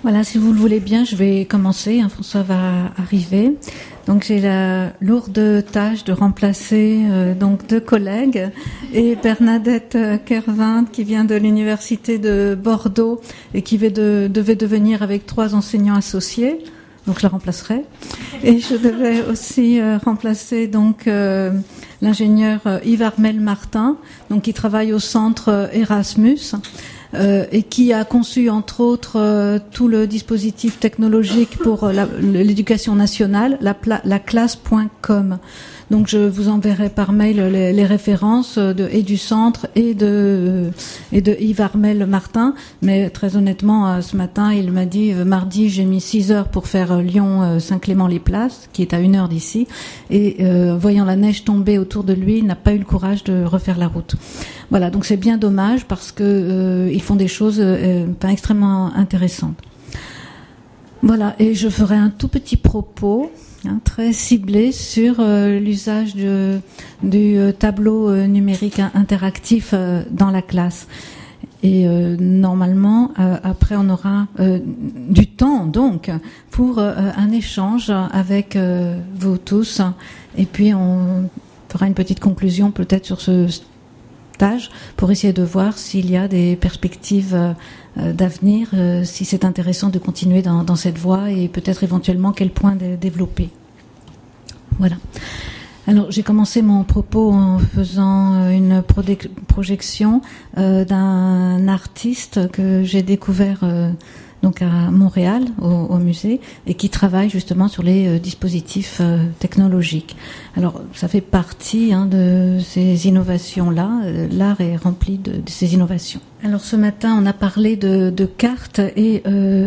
Voilà, si vous le voulez bien, je vais commencer. François va arriver. Donc j'ai la lourde tâche de remplacer donc deux collègues et Bernadette Kervin qui vient de l'université de Bordeaux et qui devait devenir avec 3 enseignants associés. Donc je la remplacerai. Et je devais aussi remplacer donc l'ingénieur Yves Armel Martin, donc qui travaille au centre Erasmus. Et qui a conçu entre autres tout le dispositif technologique pour l'éducation nationale, la classe.com. Donc je vous enverrai par mail les références et du centre et de Yves Armel Martin. Mais très honnêtement, ce matin, il m'a dit mardi, j'ai mis 6 heures pour faire Lyon Saint-Clément-les-Places, qui est à 1 heure d'ici. Et voyant la neige tomber autour de lui, il n'a pas eu le courage de refaire la route. Voilà, donc c'est bien dommage parce que ils font des choses extrêmement intéressantes. Voilà, et je ferai un tout petit propos très ciblé sur l'usage du tableau numérique interactif dans la classe. Et normalement, après, on aura du temps donc pour un échange avec vous tous. Et puis, on fera une petite conclusion peut-être sur ce stage pour essayer de voir s'il y a des perspectives d'avenir, si c'est intéressant de continuer dans cette voie et peut-être éventuellement quel point développer. Voilà. Alors j'ai commencé mon propos en faisant une projection d'un artiste que j'ai découvert donc à Montréal au musée et qui travaille justement sur les dispositifs technologiques. Alors ça fait partie de ces innovations-là. L'art est rempli de ces innovations. Alors ce matin on a parlé de cartes et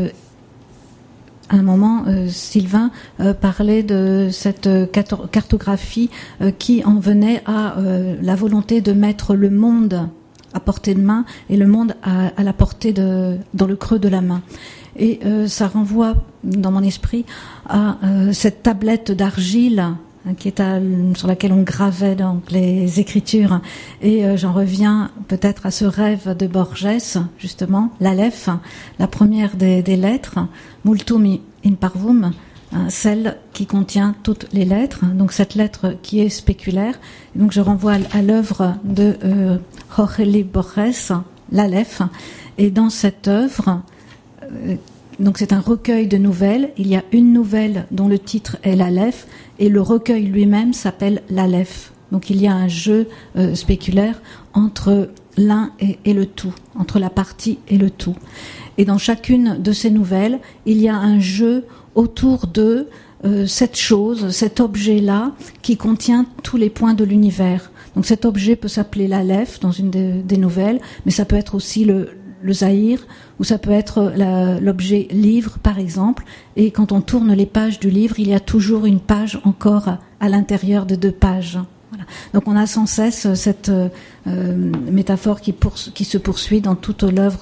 à un moment, Sylvain parlait de cette cartographie qui en venait à la volonté de mettre le monde à portée de main et le monde à la portée dans le creux de la main. Et ça renvoie dans mon esprit à cette tablette d'argile qui est sur laquelle on gravait donc les écritures. Et j'en reviens peut-être à ce rêve de Borges, justement, l'Aleph, la première des lettres, multum in parvum, celle qui contient toutes les lettres, donc cette lettre qui est spéculaire. Et donc je renvoie à l'œuvre de Jorge Luis Borges, l'Aleph, et dans cette œuvre, donc c'est un recueil de nouvelles. Il y a une nouvelle dont le titre est l'Aleph et le recueil lui-même s'appelle l'Aleph. Donc il y a un jeu spéculaire entre l'un et le tout, entre la partie et le tout. Et dans chacune de ces nouvelles, il y a un jeu autour de cette chose, cet objet-là qui contient tous les points de l'univers. Donc cet objet peut s'appeler l'Aleph dans une des nouvelles, mais ça peut être aussi le Zahir, ou ça peut être l'objet livre, par exemple. Et quand on tourne les pages du livre, il y a toujours une page encore à l'intérieur de 2 pages. Voilà. Donc on a sans cesse cette métaphore qui se poursuit dans toute l'œuvre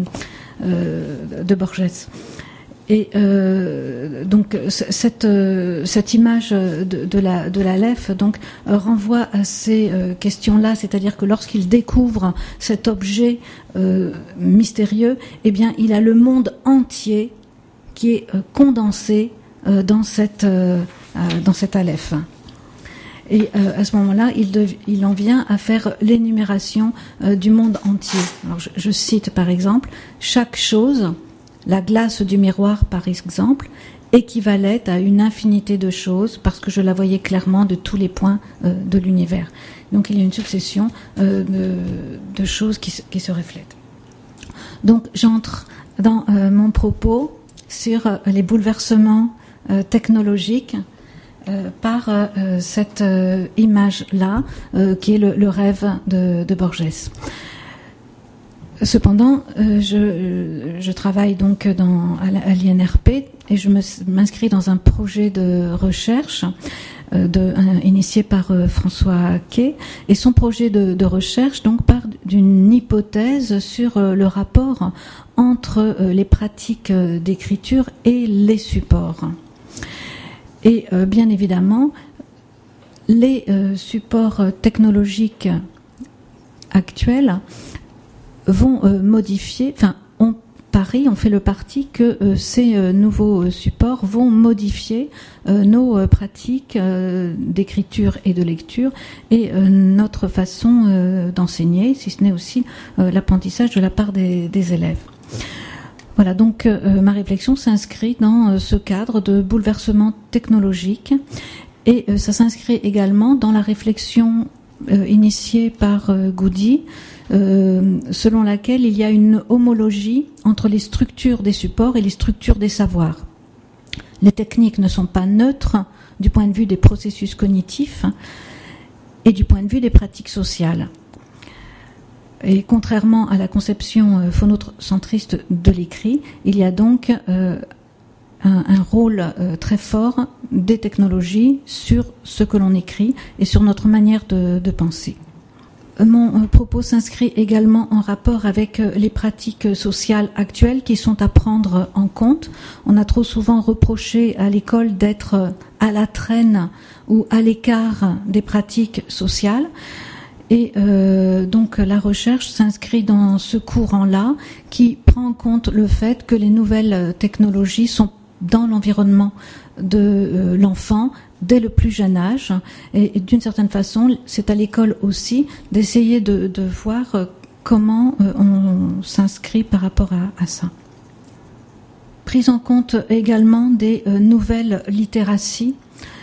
de Borges. Et donc cette image de l'Aleph donc renvoie à ces questions-là, c'est-à-dire que lorsqu'il découvre cet objet mystérieux, eh bien il a le monde entier qui est condensé dans cet Aleph. Et à ce moment-là, il en vient à faire l'énumération du monde entier. Alors je cite par exemple, chaque chose, la glace du miroir, par exemple, équivalait à une infinité de choses parce que je la voyais clairement de tous les points de l'univers. Donc il y a une succession de choses qui se reflètent. Donc j'entre dans mon propos sur les bouleversements technologiques par cette image-là qui est le rêve de Borges. Cependant, je travaille donc à l'INRP et je m'inscris dans un projet de recherche initié par François Quay. Et son projet de recherche donc part d'une hypothèse sur le rapport entre les pratiques d'écriture et les supports. Et bien évidemment, les supports technologiques actuels vont modifier, ont pari, on fait le parti que ces nouveaux supports vont modifier nos pratiques d'écriture et de lecture et notre façon d'enseigner, si ce n'est aussi l'apprentissage de la part des élèves. Voilà, donc ma réflexion s'inscrit dans ce cadre de bouleversement technologique et ça s'inscrit également dans la réflexion initiée par Goody, selon laquelle il y a une homologie entre les structures des supports et les structures des savoirs. Les techniques ne sont pas neutres du point de vue des processus cognitifs et du point de vue des pratiques sociales. Et contrairement à la conception phonocentriste de l'écrit, il y a donc un rôle très fort des technologies sur ce que l'on écrit et sur notre manière de penser. Mon propos s'inscrit également en rapport avec les pratiques sociales actuelles qui sont à prendre en compte. On a trop souvent reproché à l'école d'être à la traîne ou à l'écart des pratiques sociales. Et donc la recherche s'inscrit dans ce courant-là qui prend en compte le fait que les nouvelles technologies sont dans l'environnement de l'enfant dès le plus jeune âge. Et d'une certaine façon, c'est à l'école aussi d'essayer de voir comment on s'inscrit par rapport à ça. Prise en compte également des nouvelles littératies.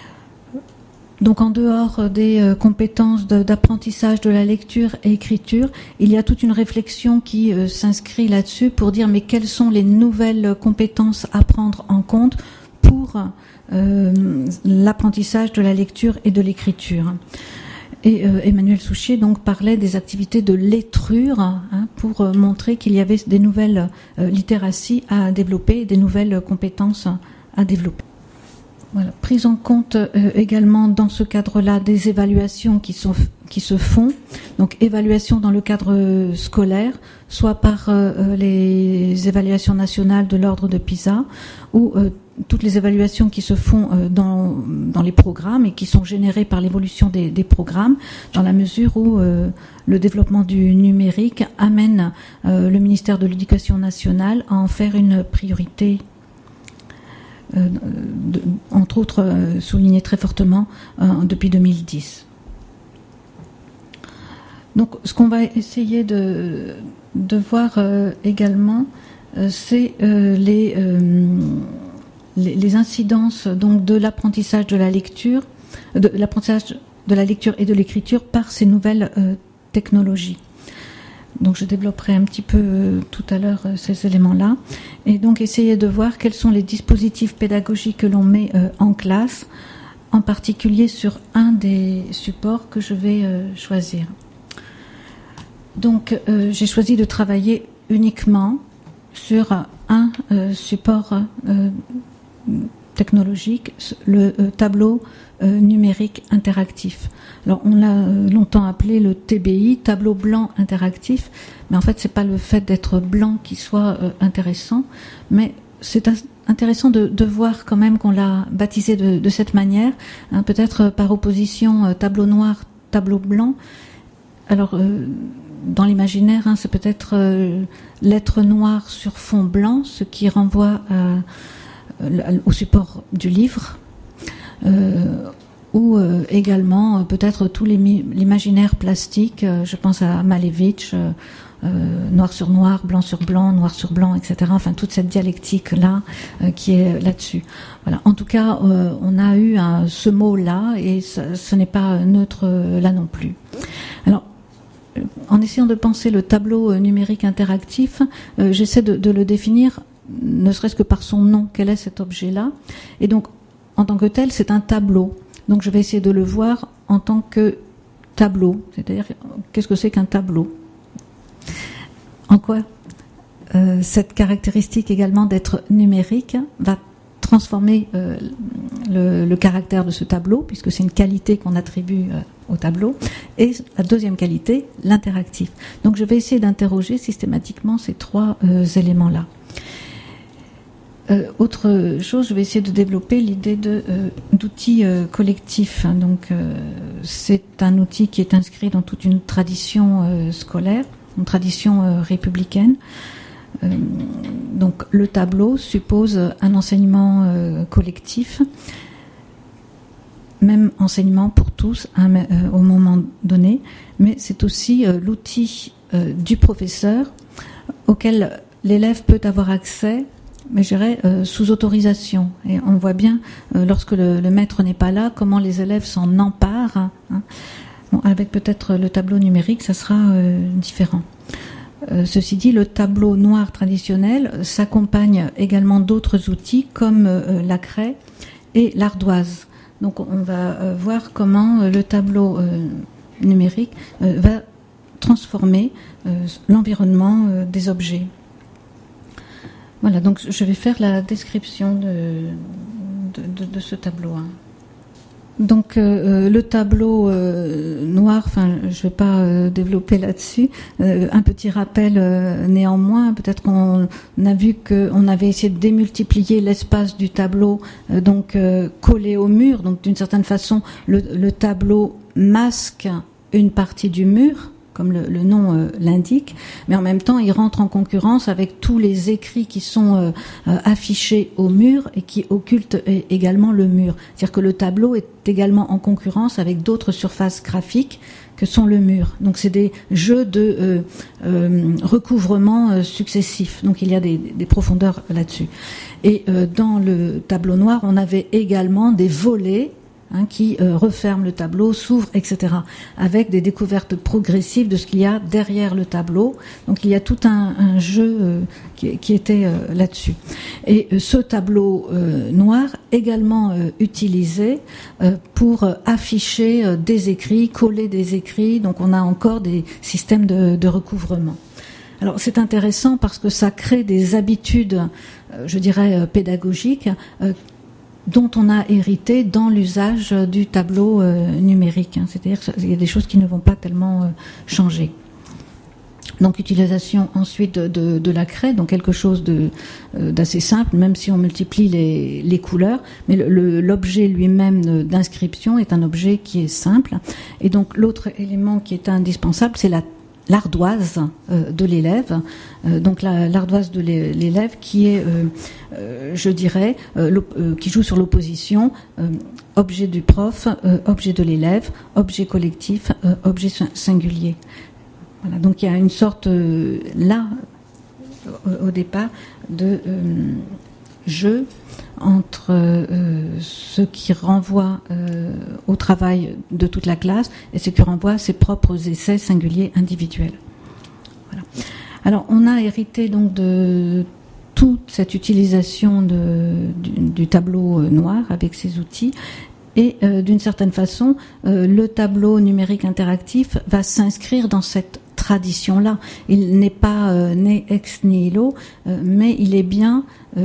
Donc en dehors des compétences d'apprentissage de la lecture et écriture, il y a toute une réflexion qui s'inscrit là-dessus pour dire mais quelles sont les nouvelles compétences à prendre en compte pour l'apprentissage de la lecture et de l'écriture. Et Emmanuel Souchier donc parlait des activités de lettrure pour montrer qu'il y avait des nouvelles littératies à développer, des nouvelles compétences à développer. Voilà. Prise en compte également dans ce cadre-là des évaluations qui se font, donc évaluations dans le cadre scolaire, soit par les évaluations nationales de l'ordre de PISA, ou toutes les évaluations qui se font dans les programmes et qui sont générées par l'évolution des programmes, dans la mesure où le développement du numérique amène le ministère de l'Éducation nationale à en faire une priorité. Entre autres souligné très fortement depuis 2010. Donc ce qu'on va essayer de voir également, c'est les incidences donc de l'apprentissage de la lecture, de l'apprentissage de la lecture et de l'écriture par ces nouvelles technologies. Donc je développerai un petit peu tout à l'heure ces éléments-là. Et donc essayer de voir quels sont les dispositifs pédagogiques que l'on met en classe, en particulier sur un des supports que je vais choisir. Donc j'ai choisi de travailler uniquement sur un support technologique, le tableau numérique interactif. Alors on l'a longtemps appelé le TBI, tableau blanc interactif, mais en fait c'est pas le fait d'être blanc qui soit intéressant, mais c'est intéressant de voir quand même qu'on l'a baptisé de cette manière, peut-être par opposition tableau noir, tableau blanc. Alors dans l'imaginaire, c'est peut-être lettres noires sur fond blanc, ce qui renvoie au support du livre. Ou également peut-être tout l'imaginaire plastique, je pense à Malevich, noir sur noir, blanc sur blanc, etc. Enfin toute cette dialectique-là qui est là-dessus. Voilà. En tout cas, on a eu ce mot-là et ce n'est pas neutre là non plus. Alors, en essayant de penser le tableau numérique interactif, j'essaie de le définir, ne serait-ce que par son nom, quel est cet objet-là. Et donc, en tant que tel, c'est un tableau. Donc je vais essayer de le voir en tant que tableau. C'est-à-dire, qu'est-ce que c'est qu'un tableau ? En quoi cette caractéristique également d'être numérique va transformer le caractère de ce tableau, puisque c'est une qualité qu'on attribue au tableau. Et la deuxième qualité, l'interactif. Donc je vais essayer d'interroger systématiquement ces trois éléments-là. Autre chose, je vais essayer de développer l'idée d'outils collectifs. Donc, c'est un outil qui est inscrit dans toute une tradition scolaire, une tradition républicaine, Donc le tableau suppose un enseignement collectif, même enseignement pour tous au moment donné, mais c'est aussi l'outil du professeur auquel l'élève peut avoir accès, mais je dirais sous autorisation. Et on voit bien, lorsque le maître n'est pas là, comment les élèves s'en emparent. Hein. Bon, avec peut-être le tableau numérique, ça sera différent. Ceci dit, le tableau noir traditionnel s'accompagne également d'autres outils comme la craie et l'ardoise. Donc on va voir comment le tableau numérique va transformer l'environnement des objets. Voilà, donc je vais faire la description de ce tableau. Hein. Donc le tableau noir, enfin je vais pas développer là-dessus. Un petit rappel néanmoins, peut-être qu'on a vu qu'on avait essayé de démultiplier l'espace du tableau, donc collé au mur. Donc d'une certaine façon, le tableau masque une partie du mur, comme le nom l'indique, mais en même temps, il rentre en concurrence avec tous les écrits qui sont affichés au mur et qui occultent également le mur. C'est-à-dire que le tableau est également en concurrence avec d'autres surfaces graphiques que sont le mur. Donc c'est des jeux de recouvrement successifs. Donc il y a des profondeurs là-dessus. Et dans le tableau noir, on avait également des volets qui referme le tableau, s'ouvre, etc., avec des découvertes progressives de ce qu'il y a derrière le tableau. Donc il y a tout un jeu qui était là-dessus. Et ce tableau noir également utilisé pour afficher des écrits, coller des écrits. Donc on a encore des systèmes de recouvrement. Alors c'est intéressant parce que ça crée des habitudes, je dirais, pédagogiques, dont on a hérité dans l'usage du tableau numérique. C'est-à-dire qu'il y a des choses qui ne vont pas tellement changer. Donc utilisation ensuite de la craie, donc quelque chose d'assez simple, même si on multiplie les couleurs, mais l'objet lui-même d'inscription est un objet qui est simple. Et donc l'autre élément qui est indispensable, c'est l'ardoise de l'élève, donc l'ardoise de l'élève qui est, je dirais, qui joue sur l'opposition objet du prof, objet de l'élève, objet collectif, objet singulier. Voilà, donc il y a une sorte là au départ de jeu entre ce qui renvoie au travail de toute la classe et ce qui renvoie à ses propres essais singuliers individuels. Voilà. Alors on a hérité donc de toute cette utilisation du tableau noir avec ses outils et d'une certaine façon le tableau numérique interactif va s'inscrire dans cette tradition-là. Il n'est pas né ex nihilo, mais il est bien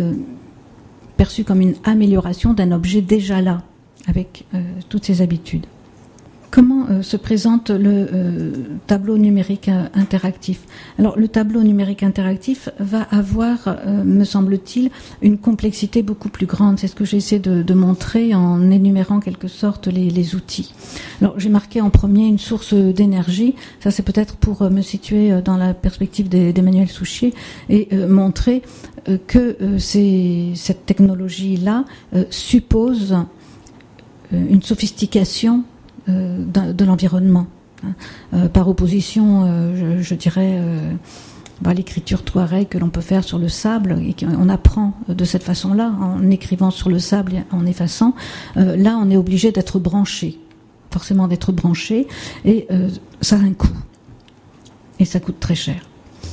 perçu comme une amélioration d'un objet déjà là, avec toutes ses habitudes. Comment se présente le tableau numérique interactif ? Alors, le tableau numérique interactif va avoir, me semble-t-il, une complexité beaucoup plus grande. C'est ce que j'ai essayé de montrer en énumérant en quelque sorte les outils. Alors, j'ai marqué en premier une source d'énergie. Ça, c'est peut-être pour me situer dans la perspective d'Emmanuel Souchier et montrer que cette technologie-là suppose une sophistication de l'environnement. Par opposition, je dirais, à l'écriture touareg que l'on peut faire sur le sable, et qu'on apprend de cette façon-là, en écrivant sur le sable et en effaçant. Là, on est obligé d'être branché, forcément d'être branché, et ça a un coût. Et ça coûte très cher.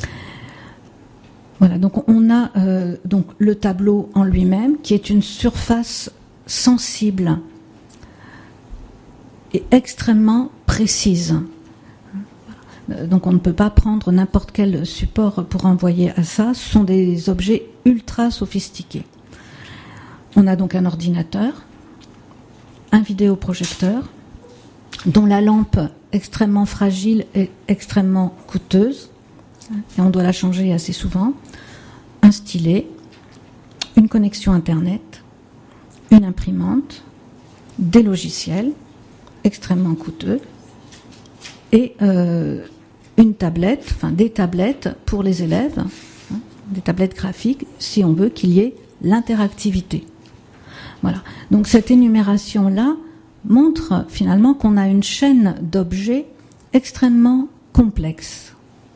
Voilà, donc on a donc le tableau en lui-même, qui est une surface sensible et extrêmement précise. Donc on ne peut pas prendre n'importe quel support pour envoyer à ça. Ce sont des objets ultra sophistiqués. On a donc un ordinateur, un vidéoprojecteur, dont la lampe extrêmement fragile et extrêmement coûteuse, et on doit la changer assez souvent, un stylet, une connexion Internet, une imprimante, des logiciels, extrêmement coûteux, et une tablette, enfin des tablettes pour les élèves, des tablettes graphiques, si on veut qu'il y ait l'interactivité. Voilà. Donc cette énumération-là montre finalement qu'on a une chaîne d'objets extrêmement complexe.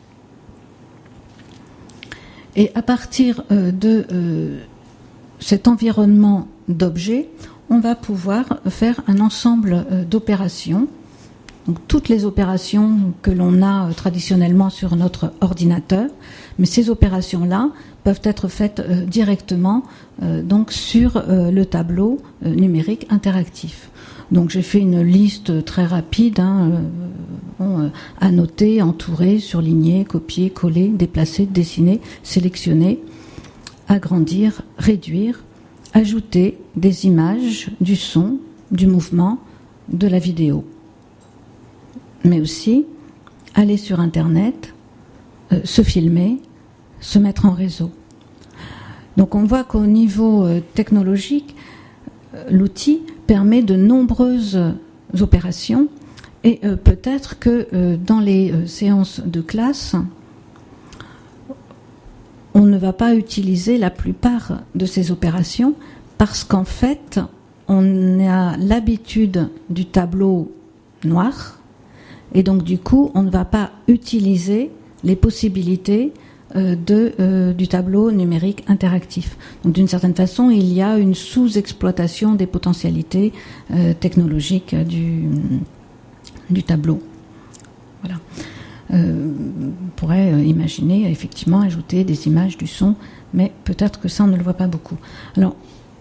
Et à partir de cet environnement d'objets, on va pouvoir faire un ensemble d'opérations. Donc toutes les opérations que l'on a traditionnellement sur notre ordinateur, mais ces opérations-là peuvent être faites directement donc sur le tableau numérique interactif. Donc j'ai fait une liste très rapide, annoter, entourer, surligner, copier, coller, déplacer, dessiner, sélectionner, agrandir, réduire, ajouter des images, du son, du mouvement, de la vidéo. Mais aussi aller sur Internet, se filmer, se mettre en réseau. Donc on voit qu'au niveau technologique, l'outil permet de nombreuses opérations et peut-être que dans les séances de classe, on ne va pas utiliser la plupart de ces opérations parce qu'en fait, on a l'habitude du tableau noir et donc du coup, on ne va pas utiliser les possibilités du tableau numérique interactif. Donc d'une certaine façon, il y a une sous-exploitation des potentialités technologiques du tableau. Voilà. On pourrait imaginer effectivement ajouter des images, du son, mais peut-être que ça on ne le voit pas beaucoup. Alors,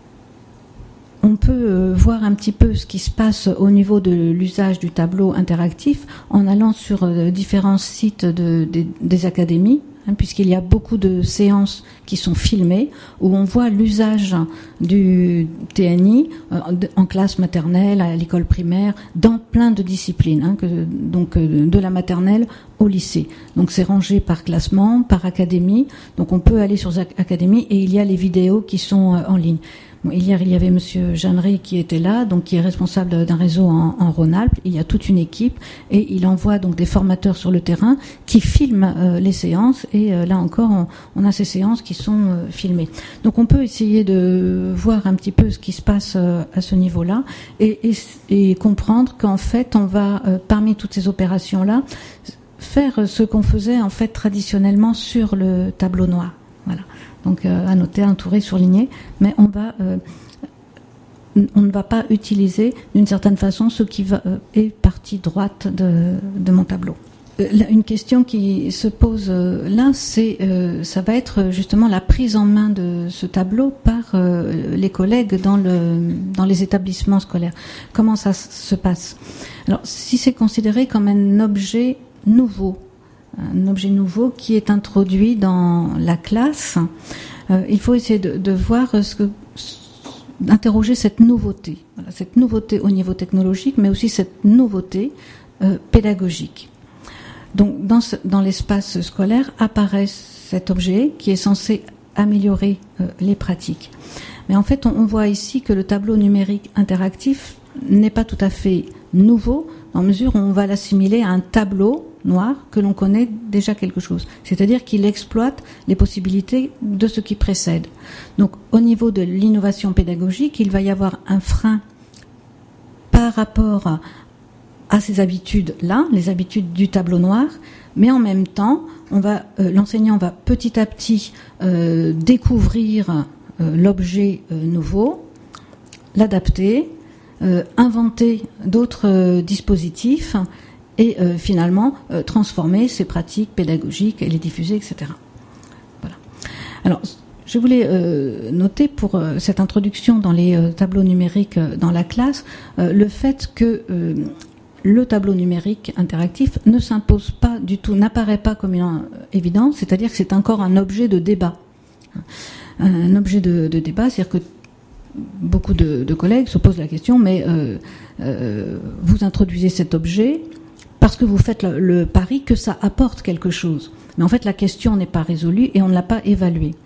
on peut voir un petit peu ce qui se passe au niveau de l'usage du tableau interactif en allant sur différents sites des académies, puisqu'il y a beaucoup de séances qui sont filmées, où on voit l'usage du TNI en classe maternelle, à l'école primaire, dans plein de disciplines, donc de la maternelle au lycée. Donc c'est rangé par classement, par académie, donc on peut aller sur académie et il y a les vidéos qui sont en ligne. Bon, hier, il y avait Monsieur Jeannery qui était là, donc qui est responsable d'un réseau en Rhône-Alpes. Il y a toute une équipe et il envoie donc des formateurs sur le terrain qui filment les séances. Et là encore, on a ces séances qui sont filmées. Donc on peut essayer de voir un petit peu ce qui se passe à ce niveau-là et comprendre qu'en fait, on va parmi toutes ces opérations-là faire ce qu'on faisait en fait traditionnellement sur le tableau noir. Voilà. Donc annoter, entourer, surligner, mais on ne va pas utiliser d'une certaine façon ce qui est partie droite de mon tableau. Une question qui se pose là, ça va être justement la prise en main de ce tableau par les collègues dans les établissements scolaires. Comment ça se passe? Alors, si c'est considéré comme un objet nouveau qui est introduit dans la classe, il faut essayer de voir d'interroger cette nouveauté. Voilà, cette nouveauté au niveau technologique, mais aussi cette nouveauté pédagogique. Donc, dans l'espace scolaire apparaît cet objet qui est censé améliorer les pratiques. Mais en fait, on voit ici que le tableau numérique interactif n'est pas tout à fait nouveau, en mesure où on va l'assimiler à un tableau noir que l'on connaît déjà quelque chose. C'est-à-dire qu'il exploite les possibilités de ce qui précède. Donc, au niveau de l'innovation pédagogique, il va y avoir un frein par rapport à ces habitudes-là, les habitudes du tableau noir, mais en même temps, l'enseignant va petit à petit découvrir l'objet nouveau, l'adapter, inventer d'autres dispositifs et finalement transformer ces pratiques pédagogiques et les diffuser, etc. Voilà. Alors, je voulais noter pour cette introduction dans les tableaux numériques dans la classe le fait que le tableau numérique interactif ne s'impose pas du tout, n'apparaît pas comme une évidence, c'est-à-dire que c'est encore un objet de débat. Un objet de débat, c'est-à-dire que beaucoup de collègues se posent la question, mais vous introduisez cet objet parce que vous faites le pari que ça apporte quelque chose. Mais en fait, la question n'est pas résolue et on ne l'a pas évaluée.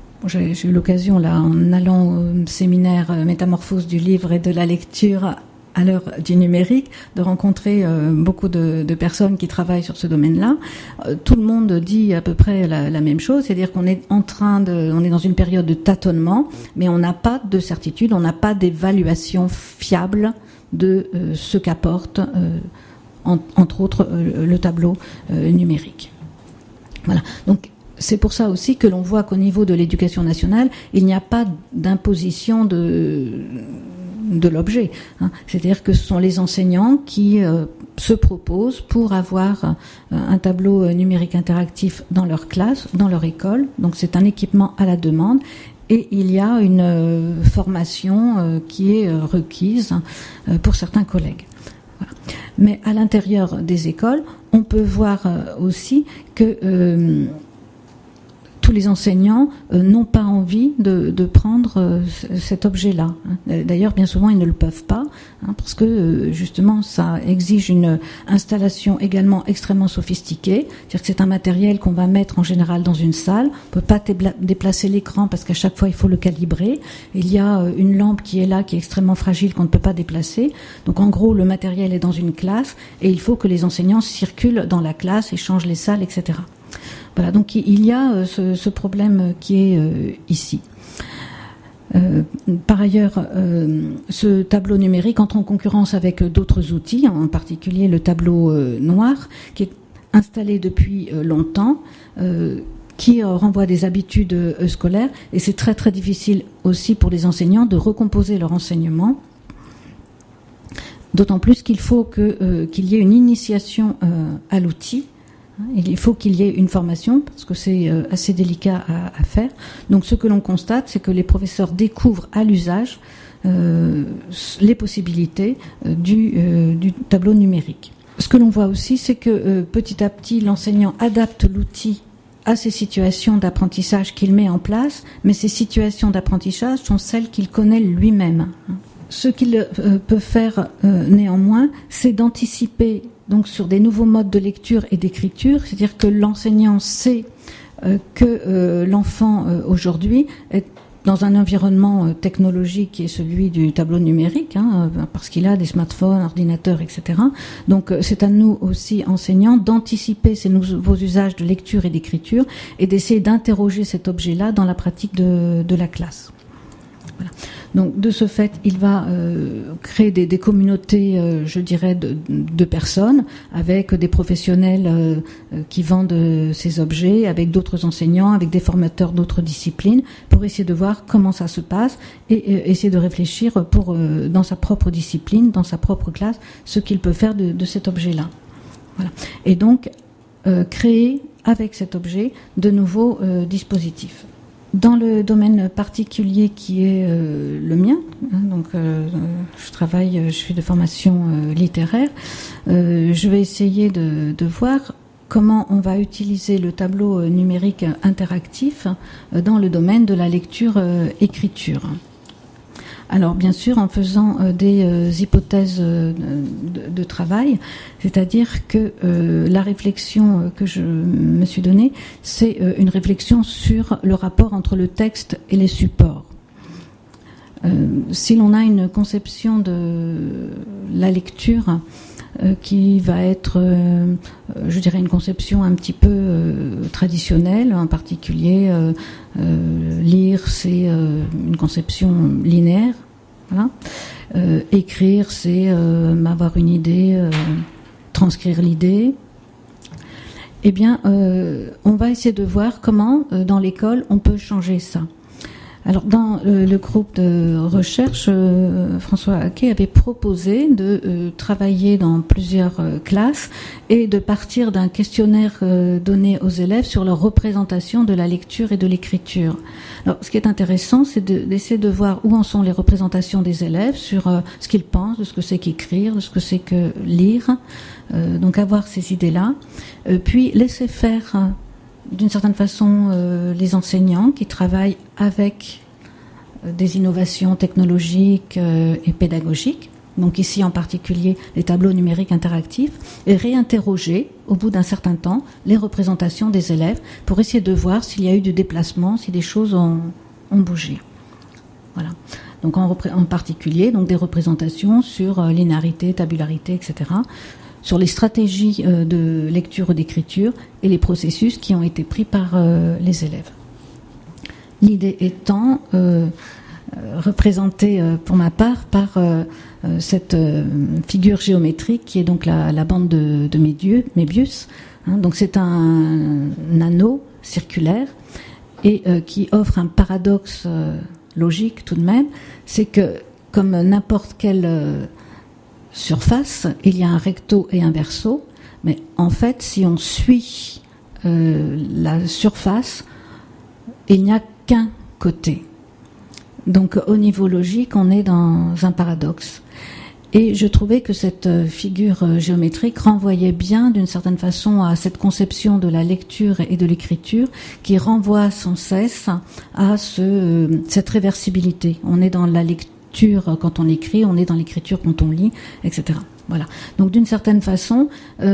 J'ai eu l'occasion, là, en allant au séminaire Métamorphose du livre et de la lecture à l'heure du numérique, de rencontrer beaucoup de personnes qui travaillent sur ce domaine-là. Tout le monde dit à peu près la même chose, c'est-à-dire qu'on est on est dans une période de tâtonnement, mais on n'a pas de certitude, on n'a pas d'évaluation fiable de ce qu'apporte, entre autres, le tableau numérique. Voilà. Donc, c'est pour ça aussi que l'on voit qu'au niveau de l'éducation nationale, il n'y a pas d'imposition de l'objet. C'est-à-dire que ce sont les enseignants qui se proposent pour avoir un tableau numérique interactif dans leur classe, dans leur école. Donc c'est un équipement à la demande. Et il y a une formation qui est requise pour certains collègues. Voilà. Mais à l'intérieur des écoles, on peut voir aussi que tous les enseignants n'ont pas envie de prendre cet objet-là. D'ailleurs, bien souvent, ils ne le peuvent pas, parce que justement, ça exige une installation également extrêmement sophistiquée. C'est-à-dire que c'est un matériel qu'on va mettre en général dans une salle. On ne peut pas déplacer l'écran parce qu'à chaque fois, il faut le calibrer. Il y a une lampe qui est là, qui est extrêmement fragile, qu'on ne peut pas déplacer. Donc, en gros, le matériel est dans une classe et il faut que les enseignants circulent dans la classe, échangent les salles, etc. Voilà, donc il y a ce problème qui est ici. Par ailleurs, ce tableau numérique entre en concurrence avec d'autres outils, en particulier le tableau noir, qui est installé depuis longtemps, qui renvoie des habitudes scolaires, et c'est très très difficile aussi pour les enseignants de recomposer leur enseignement. D'autant plus qu'il faut qu'il y ait une initiation à l'outil. Il faut qu'il y ait une formation, parce que c'est assez délicat à faire. Donc ce que l'on constate, c'est que les professeurs découvrent à l'usage les possibilités du tableau numérique. Ce que l'on voit aussi, c'est que petit à petit, l'enseignant adapte l'outil à ces situations d'apprentissage qu'il met en place, mais ces situations d'apprentissage sont celles qu'il connaît lui-même. Ce qu'il peut faire néanmoins, c'est d'anticiper donc sur des nouveaux modes de lecture et d'écriture, c'est-à-dire que l'enseignant sait que l'enfant aujourd'hui est dans un environnement technologique qui est celui du tableau numérique, parce qu'il a des smartphones, ordinateurs, etc. Donc c'est à nous aussi, enseignants, d'anticiper ces nouveaux usages de lecture et d'écriture et d'essayer d'interroger cet objet-là dans la pratique de la classe. Voilà. Donc de ce fait, il va créer des communautés, je dirais, de personnes, avec des professionnels qui vendent ces objets, avec d'autres enseignants, avec des formateurs d'autres disciplines, pour essayer de voir comment ça se passe et essayer de réfléchir dans sa propre discipline, dans sa propre classe, ce qu'il peut faire de cet objet-là. Voilà. Et donc créer avec cet objet de nouveaux dispositifs. Dans le domaine particulier qui est le mien, donc je suis de formation littéraire, je vais essayer de voir comment on va utiliser le tableau numérique interactif dans le domaine de la lecture-écriture. Alors bien sûr en faisant des hypothèses de travail, c'est-à-dire que la réflexion que je me suis donnée, c'est une réflexion sur le rapport entre le texte et les supports. Si l'on a une conception de la lecture qui va être, je dirais, une conception un petit peu traditionnelle, en particulier lire, c'est une conception linéaire, voilà. Écrire, c'est avoir une idée, transcrire l'idée. Eh bien, on va essayer de voir comment, dans l'école, on peut changer ça. Alors, dans le groupe de recherche, François Haquet avait proposé de travailler dans plusieurs classes et de partir d'un questionnaire donné aux élèves sur leur représentation de la lecture et de l'écriture. Alors, ce qui est intéressant, c'est d'essayer de voir où en sont les représentations des élèves sur ce qu'ils pensent, de ce que c'est qu'écrire, de ce que c'est que lire. Donc, avoir ces idées-là. Puis, laisser faire d'une certaine façon les enseignants qui travaillent avec des innovations technologiques et pédagogiques, donc ici en particulier les tableaux numériques interactifs, et réinterroger au bout d'un certain temps les représentations des élèves pour essayer de voir s'il y a eu du déplacement, si des choses ont bougé. Voilà. donc en particulier donc des représentations sur linéarité, tabularité, etc., sur les stratégies de lecture ou d'écriture et les processus qui ont été pris par les élèves. L'idée étant représentée pour ma part par cette figure géométrique qui est donc la bande de Mébius. Donc c'est un anneau circulaire et qui offre un paradoxe logique tout de même, c'est que comme n'importe quelle surface, il y a un recto et un verso, mais en fait si on suit la surface, il n'y a qu'un côté. Donc au niveau logique, on est dans un paradoxe. Et je trouvais que cette figure géométrique renvoyait bien, d'une certaine façon, à cette conception de la lecture et de l'écriture qui renvoie sans cesse à cette réversibilité. On est dans la lecture quand on écrit, on est dans l'écriture quand on lit, etc. Voilà. Donc d'une certaine façon,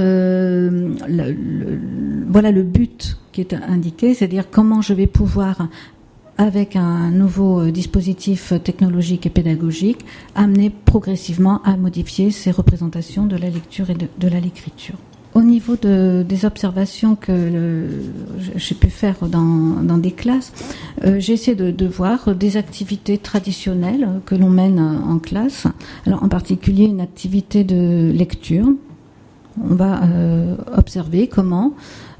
voilà le but qui est indiqué, c'est-à-dire comment je vais pouvoir, avec un nouveau dispositif technologique et pédagogique, amener progressivement à modifier ces représentations de la lecture et de l'écriture. Au niveau des observations que j'ai pu faire dans des classes, j'ai essayé de voir des activités traditionnelles que l'on mène en classe. Alors en particulier une activité de lecture. On va observer comment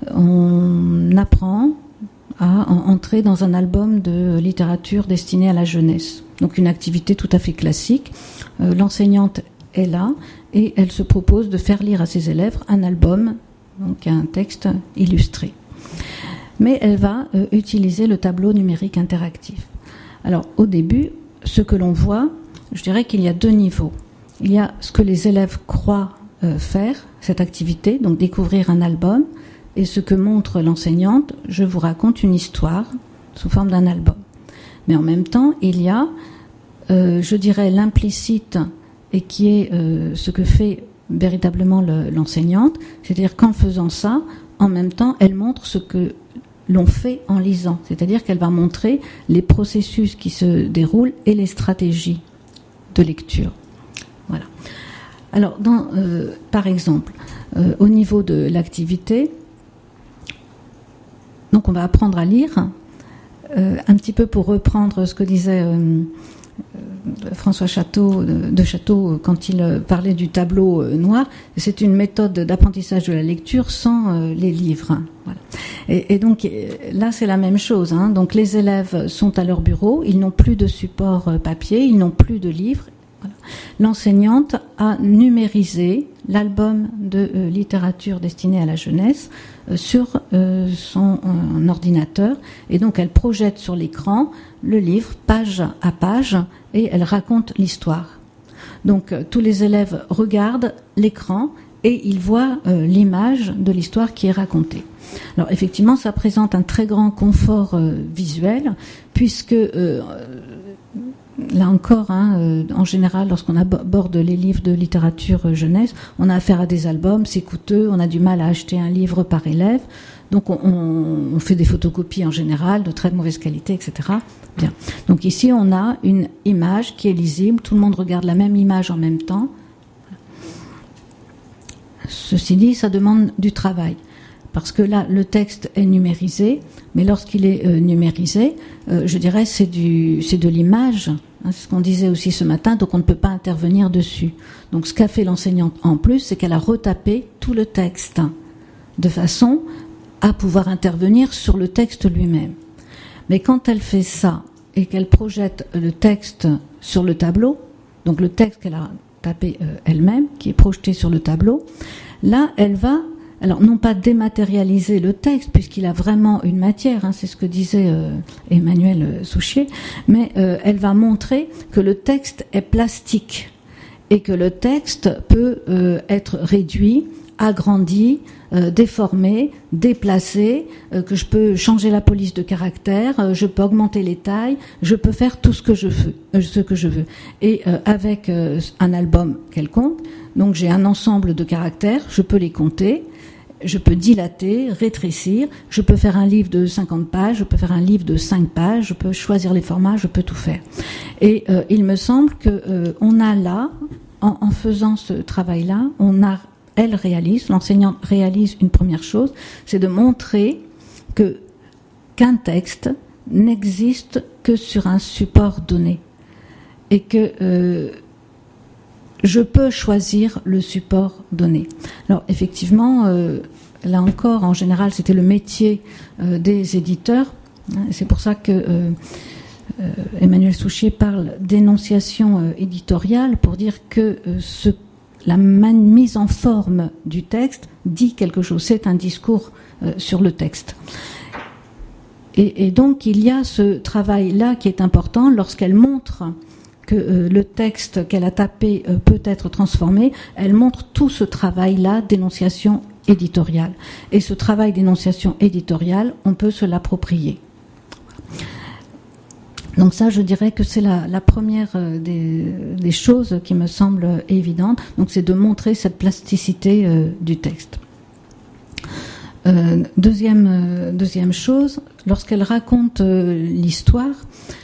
on apprend à entrer dans un album de littérature destiné à la jeunesse. Donc une activité tout à fait classique. L'enseignante est là et elle se propose de faire lire à ses élèves un album, donc un texte illustré. Mais elle va utiliser le tableau numérique interactif. Alors au début, ce que l'on voit, je dirais qu'il y a deux niveaux. Il y a ce que les élèves croient faire, cette activité, donc découvrir un album, et ce que montre l'enseignante, je vous raconte une histoire sous forme d'un album. Mais en même temps, il y a, je dirais, l'implicite et qui est ce que fait véritablement l'enseignante, c'est-à-dire qu'en faisant ça, en même temps, elle montre ce que l'on fait en lisant, c'est-à-dire qu'elle va montrer les processus qui se déroulent et les stratégies de lecture. Voilà. Alors, par exemple, au niveau de l'activité, donc on va apprendre à lire, un petit peu pour reprendre ce que disait François de Château quand il parlait du tableau noir. C'est une méthode d'apprentissage de la lecture sans les livres. Voilà. Et donc là c'est la même chose. Donc les élèves sont à leur bureau, ils n'ont plus de support papier, ils n'ont plus de livres. Voilà. L'enseignante a numérisé l'album de littérature destinée à la jeunesse sur son ordinateur, et donc elle projette sur l'écran le livre page à page et elle raconte l'histoire. Donc tous les élèves regardent l'écran et ils voient l'image de l'histoire qui est racontée. Alors effectivement, ça présente un très grand confort visuel, puisque là encore, en général, lorsqu'on aborde les livres de littérature jeunesse, on a affaire à des albums, c'est coûteux, on a du mal à acheter un livre par élève, donc on fait des photocopies en général de très mauvaise qualité, etc. Bien. Donc ici, on a une image qui est lisible, tout le monde regarde la même image en même temps. Ceci dit, ça demande du travail. Parce que là, le texte est numérisé, mais lorsqu'il est numérisé, je dirais c'est de l'image. C'est ce qu'on disait aussi ce matin, donc on ne peut pas intervenir dessus. Donc ce qu'a fait l'enseignante en plus, c'est qu'elle a retapé tout le texte, de façon à pouvoir intervenir sur le texte lui-même. Mais quand elle fait ça, et qu'elle projette le texte sur le tableau, donc le texte qu'elle a tapé elle-même, qui est projeté sur le tableau, là, elle va... Alors, non pas dématérialiser le texte, puisqu'il a vraiment une matière, c'est ce que disait Emmanuel Souchier, mais elle va montrer que le texte est plastique et que le texte peut être réduit, agrandi, déformé, déplacé, que je peux changer la police de caractère, je peux augmenter les tailles, je peux faire tout ce que je veux. Et avec un album quelconque, donc j'ai un ensemble de caractères, je peux les compter. je peux dilater, rétrécir, je peux faire un livre de 50 pages, je peux faire un livre de 5 pages, je peux choisir les formats, je peux tout faire. Et il me semble que on a là, en faisant ce travail-là, l'enseignante réalise une première chose, c'est de montrer qu'un texte n'existe que sur un support donné. Et que je peux choisir le support donné. Alors effectivement, là encore, en général, c'était le métier des éditeurs. C'est pour ça que Emmanuel Souchier parle d'énonciation éditoriale pour dire que la mise en forme du texte dit quelque chose. C'est un discours sur le texte. Et donc il y a ce travail-là qui est important lorsqu'elle montre que le texte qu'elle a tapé peut être transformé, elle montre tout ce travail-là d'énonciation éditoriale. Et ce travail d'énonciation éditoriale, on peut se l'approprier. Donc ça, je dirais que c'est la première des choses qui me semble évidente. Donc c'est de montrer cette plasticité du texte. Deuxième chose, lorsqu'elle raconte l'histoire,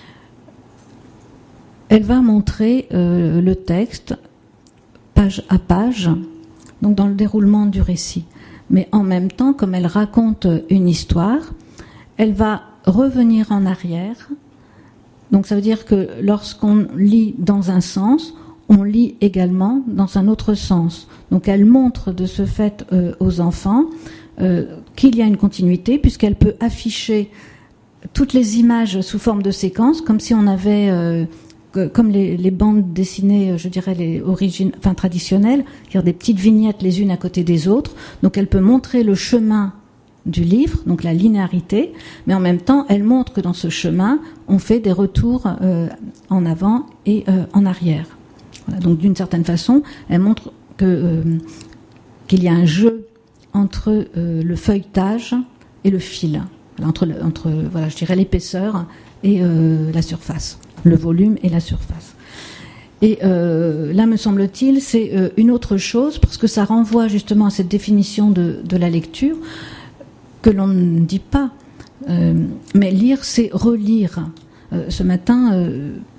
elle va montrer le texte page à page, donc dans le déroulement du récit. Mais en même temps, comme elle raconte une histoire, elle va revenir en arrière. Donc ça veut dire que lorsqu'on lit dans un sens, on lit également dans un autre sens. Donc elle montre de ce fait aux enfants qu'il y a une continuité, puisqu'elle peut afficher toutes les images sous forme de séquences, comme si on avait... comme les bandes dessinées, je dirais les traditionnelles, c'est-à-dire des petites vignettes les unes à côté des autres. Donc elle peut montrer le chemin du livre, donc la linéarité, mais en même temps, elle montre que dans ce chemin, on fait des retours en avant et en arrière. Voilà, donc d'une certaine façon, elle montre qu'il y a un jeu entre le feuilletage et le fil, entre je dirais l'épaisseur et la surface. Le volume et la surface. Et là, me semble-t-il, c'est une autre chose, parce que ça renvoie justement à cette définition de la lecture que l'on ne dit pas. Mais lire, c'est relire. Ce matin,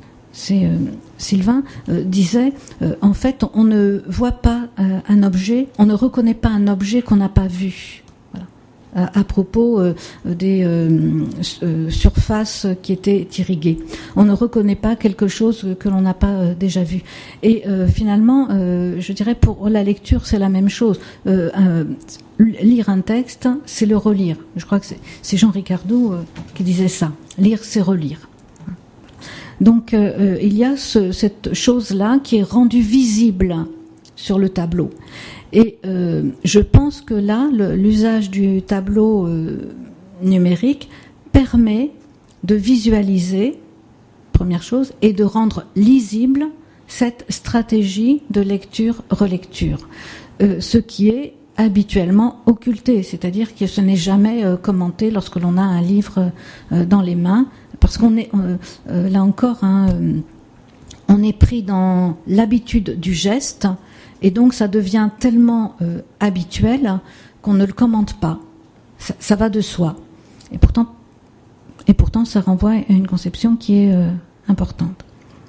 Sylvain disait, en fait, on ne voit pas un objet, on ne reconnaît pas un objet qu'on n'a pas vu. À propos des surfaces qui étaient irriguées. On ne reconnaît pas quelque chose que l'on n'a pas déjà vu. Et finalement, je dirais pour la lecture, c'est la même chose. Lire un texte, c'est le relire. Je crois que c'est Jean Ricardou qui disait ça. Lire, c'est relire. Donc, il y a cette chose-là qui est rendue visible sur le tableau. Et je pense que là, l'usage du tableau numérique permet de visualiser, première chose, et de rendre lisible cette stratégie de lecture-relecture, ce qui est habituellement occulté, c'est-à-dire que ce n'est jamais commenté lorsque l'on a un livre dans les mains, parce qu'on est, là encore, on est pris dans l'habitude du geste. Et donc ça devient tellement habituel qu'on ne le commente pas. Ça va de soi. Et pourtant ça renvoie à une conception qui est importante.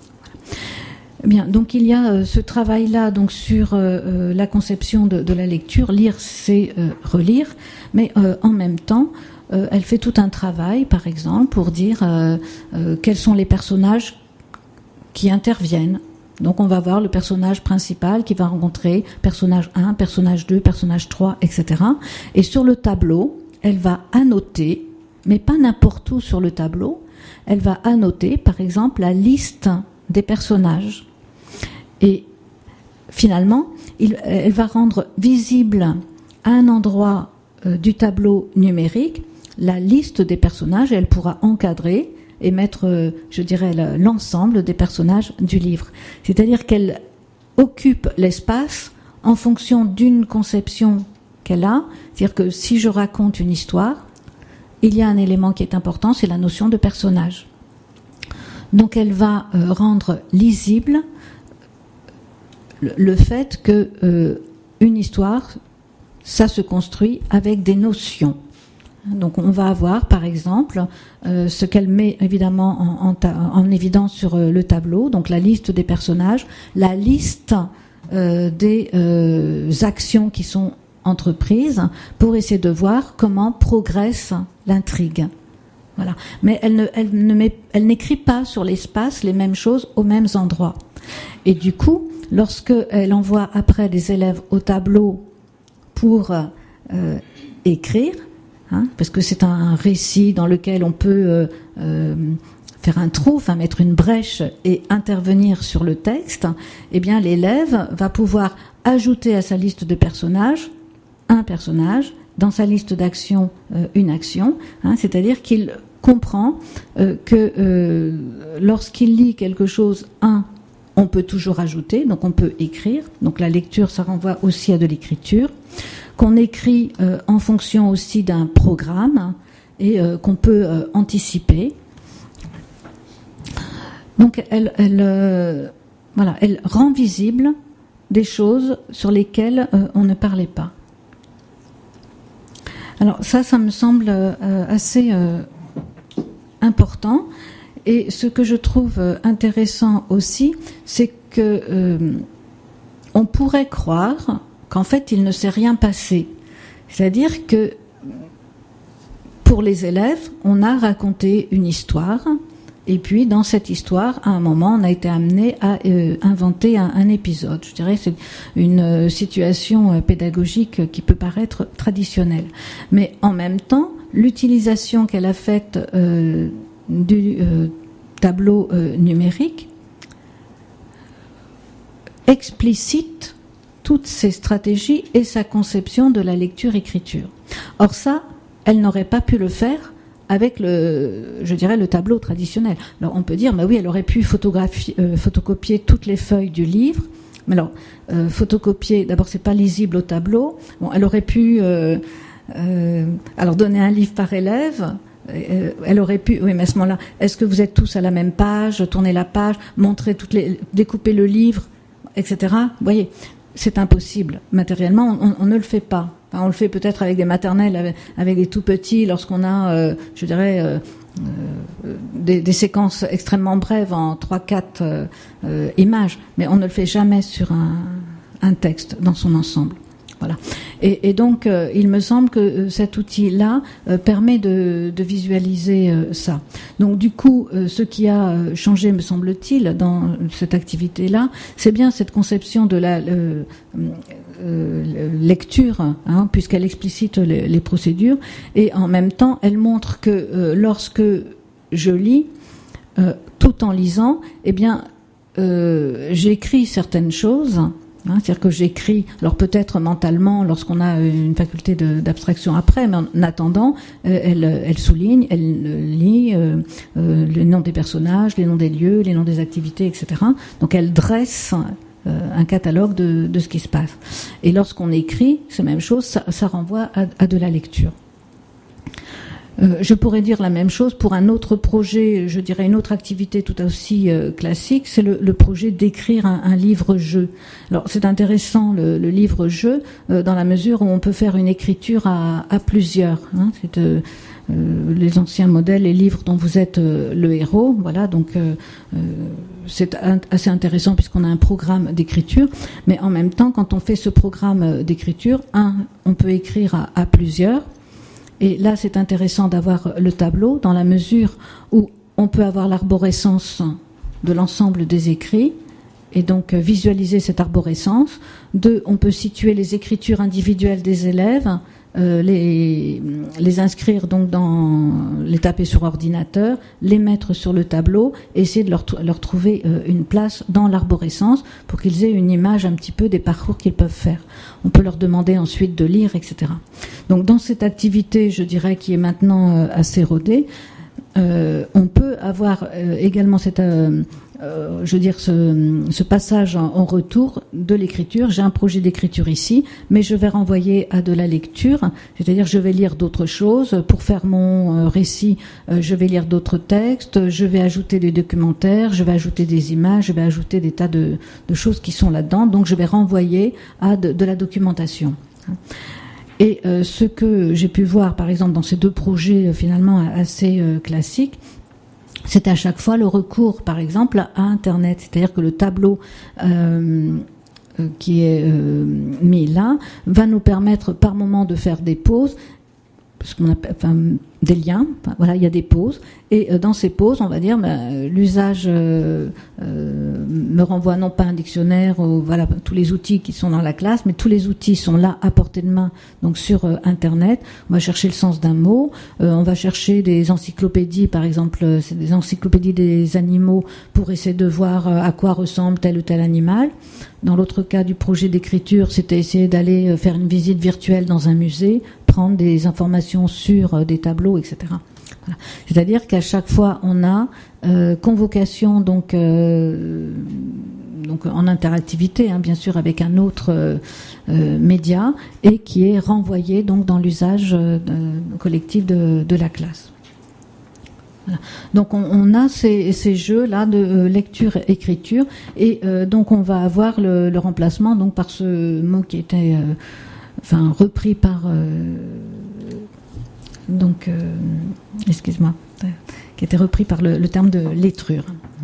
Bien, donc il y a ce travail-là donc sur la conception de la lecture. Lire, c'est relire, mais en même temps, elle fait tout un travail, par exemple, pour dire quels sont les personnages qui interviennent. Donc on va voir le personnage principal qui va rencontrer personnage 1, personnage 2, personnage 3, etc. Et sur le tableau, elle va annoter, mais pas n'importe où sur le tableau, elle va annoter par exemple la liste des personnages. Et finalement, elle va rendre visible à un endroit du tableau numérique la liste des personnages et elle pourra encadrer et mettre, je dirais, l'ensemble des personnages du livre. C'est-à-dire qu'elle occupe l'espace en fonction d'une conception qu'elle a. C'est-à-dire que si je raconte une histoire, il y a un élément qui est important, c'est la notion de personnage. Donc elle va rendre lisible le fait que une histoire, ça se construit avec des notions. Donc on va avoir par exemple ce qu'elle met évidemment en évidence sur le tableau, donc la liste des personnages, la liste des actions qui sont entreprises pour essayer de voir comment progresse l'intrigue. Voilà. Mais elle n'écrit pas sur l'espace les mêmes choses aux mêmes endroits. Et du coup, lorsque elle envoie après des élèves au tableau pour écrire, parce que c'est un récit dans lequel on peut faire un trou, enfin mettre une brèche et intervenir sur le texte, eh bien l'élève va pouvoir ajouter à sa liste de personnages un personnage, dans sa liste d'actions une action, c'est-à-dire qu'il comprend que lorsqu'il lit quelque chose, on peut toujours ajouter, donc on peut écrire, donc la lecture ça renvoie aussi à de l'écriture, qu'on écrit en fonction aussi d'un programme et qu'on peut anticiper. Donc elle rend visible des choses sur lesquelles on ne parlait pas. Alors ça me semble assez important. Et ce que je trouve intéressant aussi, c'est que on pourrait croire qu'en fait il ne s'est rien passé. C'est-à-dire que pour les élèves, on a raconté une histoire, et puis dans cette histoire, à un moment, on a été amené à inventer un épisode. Je dirais que c'est une situation pédagogique qui peut paraître traditionnelle. Mais en même temps, l'utilisation qu'elle a faite du tableau numérique explicite toutes ces stratégies et sa conception de la lecture-écriture. Or ça, elle n'aurait pas pu le faire avec le tableau traditionnel. Alors on peut dire, oui, elle aurait pu photocopier toutes les feuilles du livre. Mais alors, photocopier, d'abord, c'est pas lisible au tableau. Bon, elle aurait pu alors donner un livre par élève. Elle aurait pu, oui, mais à ce moment-là, est-ce que vous êtes tous à la même page, tourner la page, montrer découper le livre, etc. Vous voyez, c'est impossible. Matériellement, on ne le fait pas. Enfin, on le fait peut-être avec des maternelles, avec des tout petits, lorsqu'on a, des séquences extrêmement brèves en 3-4 images, mais on ne le fait jamais sur un texte dans son ensemble. Voilà. Et donc, il me semble que cet outil-là permet de visualiser ça. Donc, du coup, ce qui a changé, me semble-t-il, dans cette activité-là, c'est bien cette conception de la lecture, puisqu'elle explicite les procédures, et en même temps, elle montre que lorsque je lis, tout en lisant, eh bien, j'écris certaines choses. C'est-à-dire que j'écris, alors peut-être mentalement, lorsqu'on a une faculté d'abstraction après, mais en attendant, elle souligne, elle lit les noms des personnages, les noms des lieux, les noms des activités, etc. Donc elle dresse un catalogue de ce qui se passe. Et lorsqu'on écrit, c'est la même chose, ça renvoie à de la lecture. Je pourrais dire la même chose pour un autre projet, je dirais une autre activité tout aussi classique, c'est le projet d'écrire un livre-jeu. Alors c'est intéressant le livre-jeu dans la mesure où on peut faire une écriture à plusieurs. C'est les anciens modèles, les livres dont vous êtes le héros, voilà, donc c'est assez intéressant puisqu'on a un programme d'écriture, mais en même temps, quand on fait ce programme d'écriture, on peut écrire à plusieurs. Et là, c'est intéressant d'avoir le tableau dans la mesure où on peut avoir l'arborescence de l'ensemble des écrits et donc visualiser cette arborescence. 2, on peut situer les écritures individuelles des élèves, les inscrire donc les taper sur ordinateur, les mettre sur le tableau, et essayer de leur trouver une place dans l'arborescence pour qu'ils aient une image un petit peu des parcours qu'ils peuvent faire. On peut leur demander ensuite de lire, etc. Donc dans cette activité, je dirais, qui est maintenant assez rodée, on peut avoir également cette ce passage en retour de l'écriture. J'ai un projet d'écriture ici, mais je vais renvoyer à de la lecture, c'est-à-dire je vais lire d'autres choses. Pour faire mon récit, je vais lire d'autres textes, je vais ajouter des documentaires, je vais ajouter des images, je vais ajouter des tas de choses qui sont là-dedans, donc je vais renvoyer à de la documentation. Et ce que j'ai pu voir, par exemple, dans ces deux projets finalement assez classiques, c'est à chaque fois le recours, par exemple, à Internet. C'est-à-dire que le tableau qui est mis là va nous permettre par moment de faire des pauses, ce qu'on appelle, des liens. Voilà, il y a des pauses. Et dans ces pauses, on va dire, l'usage me renvoie non pas un dictionnaire ou voilà tous les outils qui sont dans la classe, mais tous les outils sont là à portée de main, donc sur Internet. On va chercher le sens d'un mot, on va chercher des encyclopédies, par exemple, c'est des encyclopédies des animaux pour essayer de voir à quoi ressemble tel ou tel animal. Dans l'autre cas du projet d'écriture, c'était essayer d'aller faire une visite virtuelle dans un musée, prendre des informations sur des tableaux, etc. Voilà. C'est-à-dire qu'à chaque fois, on a convocation donc en interactivité, bien sûr, avec un autre média, et qui est renvoyé donc dans l'usage collectif de la classe. Voilà. Donc on a ces jeux-là de lecture-écriture, et donc on va avoir le remplacement donc par ce mot qui était repris par excuse-moi, qui était repris par le terme de lettrure.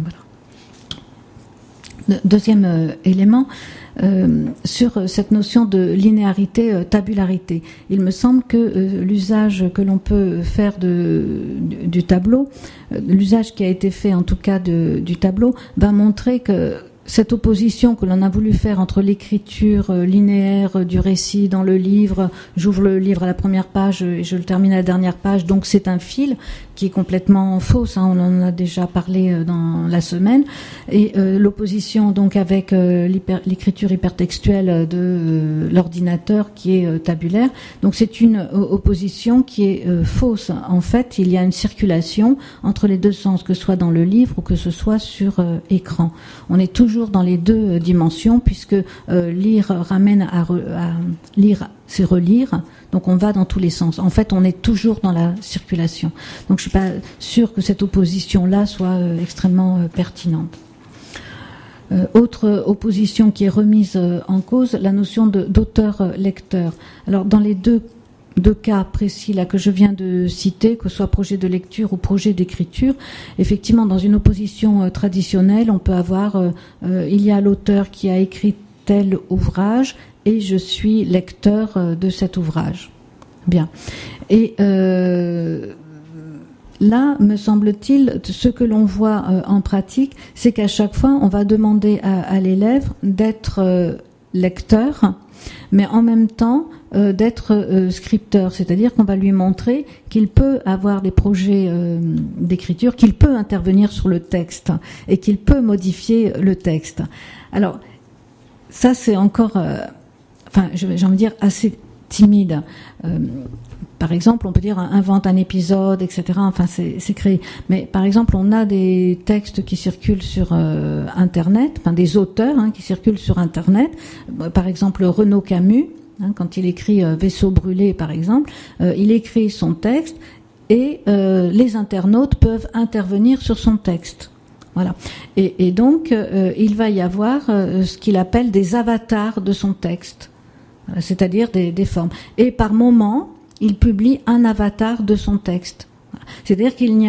Voilà. Deuxième élément, sur cette notion de linéarité, tabularité. Il me semble que l'usage que l'on peut faire du tableau, l'usage qui a été fait en tout cas du tableau, va montrer que cette opposition que l'on a voulu faire entre l'écriture linéaire du récit dans le livre, j'ouvre le livre à la première page et je le termine à la dernière page, donc c'est un fil qui est complètement fausse, on en a déjà parlé dans la semaine, et l'opposition donc avec l'écriture hypertextuelle de l'ordinateur qui est tabulaire, donc c'est une opposition qui est fausse. En fait, il y a une circulation entre les deux sens, que ce soit dans le livre ou que ce soit sur écran. On est toujours dans les deux dimensions, puisque lire ramène à lire, c'est relire, donc on va dans tous les sens. En fait, on est toujours dans la circulation. Donc je suis pas sûre que cette opposition-là soit extrêmement pertinente. Autre opposition qui est remise en cause, la notion d'auteur-lecteur. Alors dans les deux cas précis là que je viens de citer, que ce soit projet de lecture ou projet d'écriture, effectivement dans une opposition traditionnelle, on peut avoir il y a l'auteur qui a écrit tel ouvrage et je suis lecteur de cet ouvrage. Bien. Et là, me semble-t-il, ce que l'on voit en pratique, c'est qu'à chaque fois, on va demander à l'élève d'être lecteur, mais en même temps d'être scripteur, c'est-à-dire qu'on va lui montrer qu'il peut avoir des projets d'écriture, qu'il peut intervenir sur le texte et qu'il peut modifier le texte. Alors, ça c'est encore, j'ai envie de dire, assez timide. Par exemple, on peut dire invente un épisode, etc. Enfin, c'est créé. Mais par exemple, on a des textes qui circulent sur Internet, des auteurs qui circulent sur Internet. Par exemple, Renaud Camus, quand il écrit Vaisseau brûlé, par exemple, il écrit son texte et les internautes peuvent intervenir sur son texte. Voilà. Et donc, il va y avoir ce qu'il appelle des avatars de son texte, c'est-à-dire des formes. Et par moment, il publie un avatar de son texte. C'est-à-dire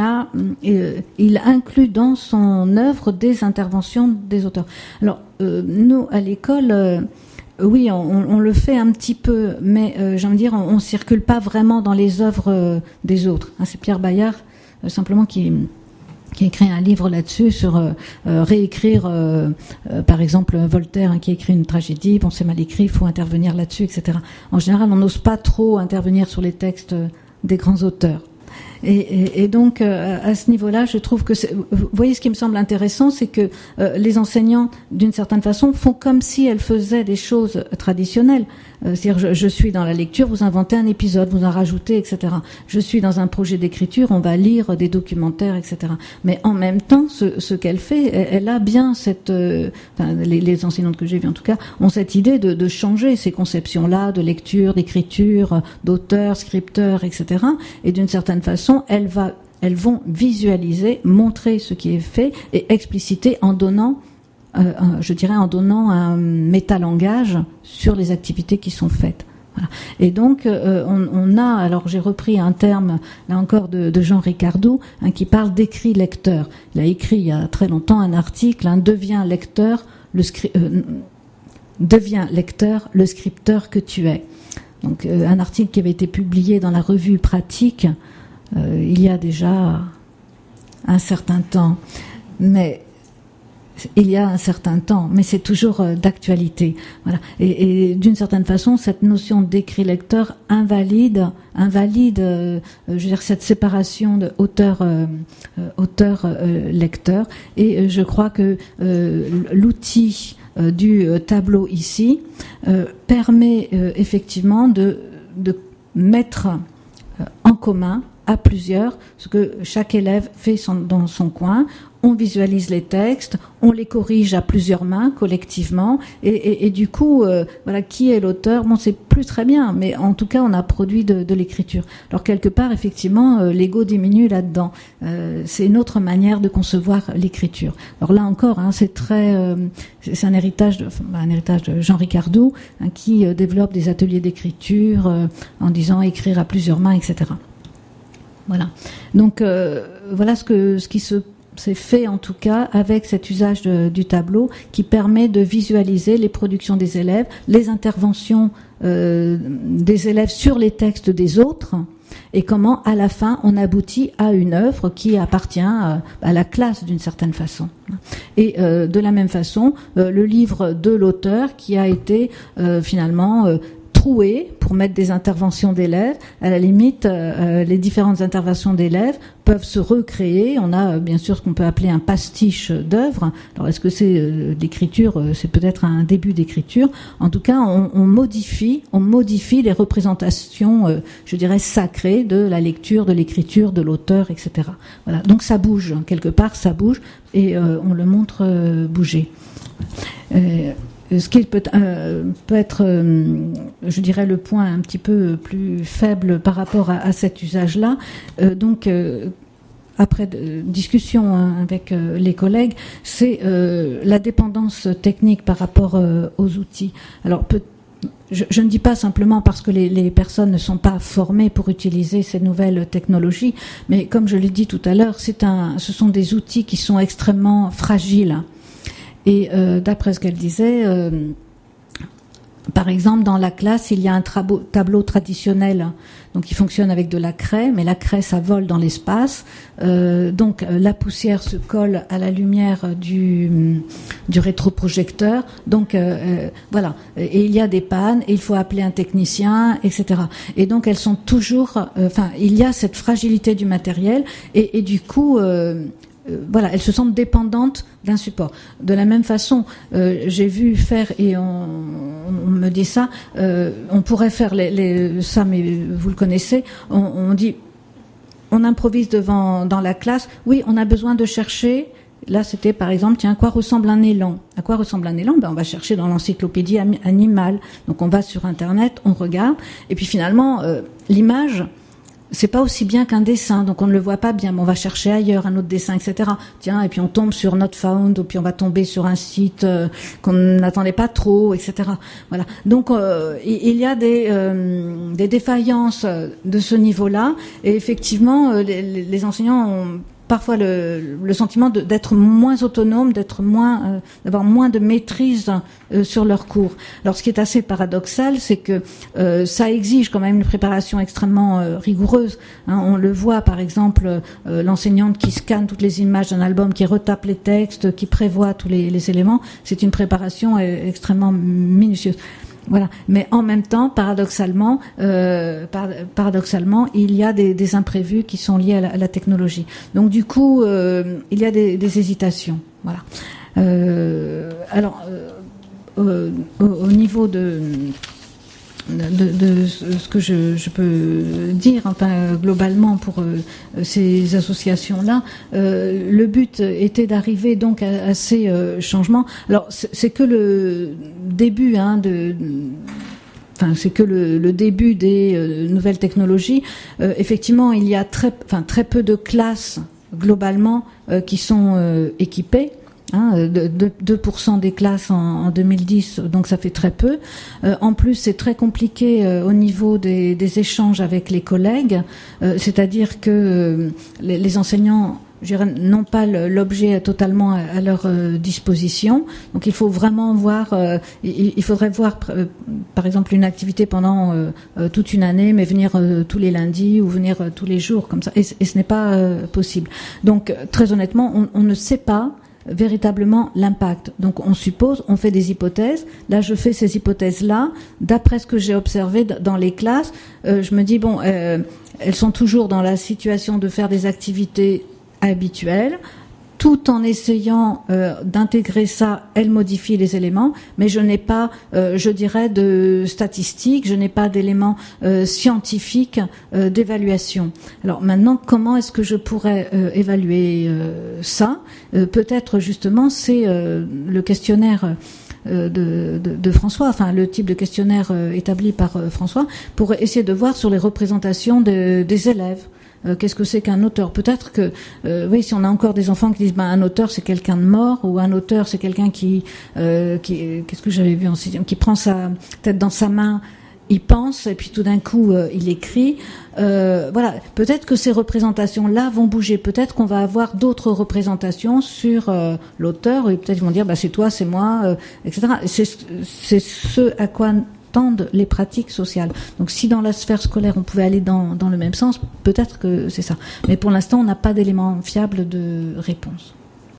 il inclut dans son œuvre des interventions des auteurs. Alors, nous, à l'école, oui, on le fait un petit peu, mais j'ai envie de dire, on circule pas vraiment dans les œuvres des autres. C'est Pierre Bayard, simplement, qui a écrit un livre là-dessus sur réécrire, par exemple, Voltaire qui a écrit une tragédie, bon c'est mal écrit, il faut intervenir là-dessus, etc. En général, on n'ose pas trop intervenir sur les textes des grands auteurs. Et donc, à ce niveau-là, je trouve que vous voyez, ce qui me semble intéressant, c'est que les enseignants, d'une certaine façon, font comme si elles faisaient des choses traditionnelles. C'est-à-dire, je suis dans la lecture, vous inventez un épisode, vous en rajoutez, etc. Je suis dans un projet d'écriture, on va lire des documentaires, etc. Mais en même temps, ce qu'elle fait, elle a bien cette... les enseignantes que j'ai vues, en tout cas, ont cette idée de changer ces conceptions-là, de lecture, d'écriture, d'auteur, scripteur, etc. Et d'une certaine façon, elles vont visualiser, montrer ce qui est fait et expliciter en donnant un métalangage sur les activités qui sont faites. Voilà. Et donc, on a, alors j'ai repris un terme, là encore, de Jean Ricardou, qui parle d'écrit lecteur. Il a écrit il y a très longtemps un article, deviens lecteur, le scripteur que tu es. Donc, un article qui avait été publié dans la revue Pratique il y a déjà un certain temps. Mais c'est toujours d'actualité. Voilà. Et d'une certaine façon, cette notion d'écrit lecteur invalide, je veux dire, cette séparation de auteur-lecteur. Et je crois que l'outil du tableau ici permet effectivement de mettre en commun à plusieurs ce que chaque élève fait dans son coin. On visualise les textes, on les corrige à plusieurs mains collectivement, et du coup, voilà, qui est l'auteur? Bon, c'est plus très bien, mais en tout cas, on a produit de l'écriture. Alors quelque part, effectivement, l'ego diminue là-dedans. C'est une autre manière de concevoir l'écriture. Alors là encore, c'est un héritage de Jean Ricardou, qui développe des ateliers d'écriture en disant écrire à plusieurs mains, etc. Voilà. Donc voilà ce qui s'est fait en tout cas avec cet usage du tableau qui permet de visualiser les productions des élèves, les interventions des élèves sur les textes des autres, et comment à la fin on aboutit à une œuvre qui appartient à la classe d'une certaine façon. Et de la même façon, le livre de l'auteur qui a été finalement troué pour mettre des interventions d'élèves. À la limite, les différentes interventions d'élèves peuvent se recréer. On a bien sûr ce qu'on peut appeler un pastiche d'œuvres. Alors est-ce que c'est d'écriture? C'est peut-être un début d'écriture. En tout cas, on modifie les représentations, je dirais, sacrées de la lecture, de l'écriture, de l'auteur, etc. Voilà. Donc ça bouge, quelque part, ça bouge, et on le montre bouger. Ce qui peut être, je dirais, le point un petit peu plus faible par rapport à cet usage-là. Donc, après discussion avec les collègues, c'est la dépendance technique par rapport aux outils. Alors, je ne dis pas simplement parce que les personnes ne sont pas formées pour utiliser ces nouvelles technologies, mais comme je l'ai dit tout à l'heure, ce sont des outils qui sont extrêmement fragiles. Et d'après ce qu'elle disait, par exemple, dans la classe, il y a un tableau traditionnel, donc il fonctionne avec de la craie, mais la craie, ça vole dans l'espace, donc la poussière se colle à la lumière du rétroprojecteur, donc voilà, et il y a des pannes, et il faut appeler un technicien, etc. Et donc elles sont toujours, il y a cette fragilité du matériel, et du coup, voilà, elles se sentent dépendantes d'un support. De la même façon, j'ai vu faire, et on me dit ça, on pourrait faire ça, mais vous le connaissez, on dit, on improvise dans la classe, oui, on a besoin de chercher. Là, c'était par exemple, tiens, à quoi ressemble un élan? À quoi ressemble un élan? On va chercher dans l'encyclopédie animale. Donc on va sur Internet, on regarde, et puis finalement, l'image, c'est pas aussi bien qu'un dessin, donc on ne le voit pas bien, mais on va chercher ailleurs un autre dessin, etc. Tiens, et puis on tombe sur Not Found, ou puis on va tomber sur un site qu'on n'attendait pas trop, etc. Voilà. Donc il y a des défaillances de ce niveau-là, et effectivement, les enseignants ont parfois le sentiment d'être moins autonome, d'avoir moins de maîtrise sur leur cours. Alors ce qui est assez paradoxal, c'est que ça exige quand même une préparation extrêmement rigoureuse. On le voit par exemple, l'enseignante qui scanne toutes les images d'un album, qui retape les textes, qui prévoit tous les éléments. C'est une préparation extrêmement minutieuse. Voilà. Mais en même temps, paradoxalement, il y a des imprévus qui sont liés à la technologie. Donc du coup, il y a des hésitations. Voilà. Au niveau de ce que je peux dire, globalement pour ces associations-là, le but était d'arriver donc à ces changements. Alors c'est que le début c'est que le début des nouvelles technologies. Effectivement, il y a très peu de classes globalement qui sont équipées. 2% des classes en 2010, donc ça fait très peu. En plus, c'est très compliqué au niveau des échanges avec les collègues, c'est-à-dire que les enseignants, je dirais, n'ont pas l'objet totalement à leur disposition. Donc il faut vraiment voir, il faudrait voir par exemple une activité pendant toute une année, mais venir tous les lundis ou venir tous les jours comme ça. Et ce n'est pas possible. Donc très honnêtement, on ne sait pas véritablement l'impact. Donc on suppose, on fait des hypothèses. Là, je fais ces hypothèses-là. D'après ce que j'ai observé dans les classes, je me dis, bon, elles sont toujours dans la situation de faire des activités habituelles, tout en essayant d'intégrer ça, elle modifie les éléments, mais je n'ai pas, je dirais, de statistiques, je n'ai pas d'éléments scientifiques d'évaluation. Alors maintenant, comment est-ce que je pourrais évaluer ça? Peut-être justement, c'est le questionnaire de François, enfin le type de questionnaire établi par François, pour essayer de voir sur les représentations des élèves. Qu'est-ce que c'est qu'un auteur? Peut-être que, oui, si on a encore des enfants qui disent, un auteur c'est quelqu'un de mort, ou un auteur c'est quelqu'un qui qu'est-ce que j'avais vu en sixième, qui prend sa tête dans sa main, il pense, et puis tout d'un coup il écrit. Voilà, peut-être que ces représentations-là vont bouger. Peut-être qu'on va avoir d'autres représentations sur l'auteur, et peut-être ils vont dire, c'est toi, c'est moi, etc. C'est ce à quoi tendent les pratiques sociales. Donc si dans la sphère scolaire on pouvait aller dans le même sens, peut-être que c'est ça. Mais pour l'instant on n'a pas d'éléments fiables de réponse.